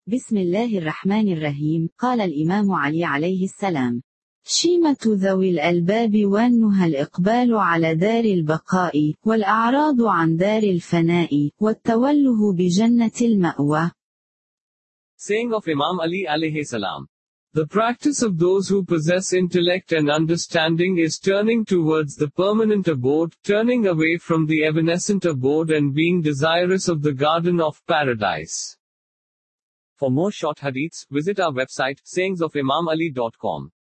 بسم الله الرحمن الرحيم. قال الإمام علي عليه السلام: شيمة ذوي الألباب والنهى الإقبال على دار البقاء، والأعراض عن دار الفناء، والتوله بجنة المأوى. Saying of Imam Ali alayhi salam. The practice of those who possess intellect and understanding is turning towards the permanent abode, turning away from the evanescent abode and being desirous of the garden of paradise. For more short hadiths, visit our website, sayingsofimamali.com.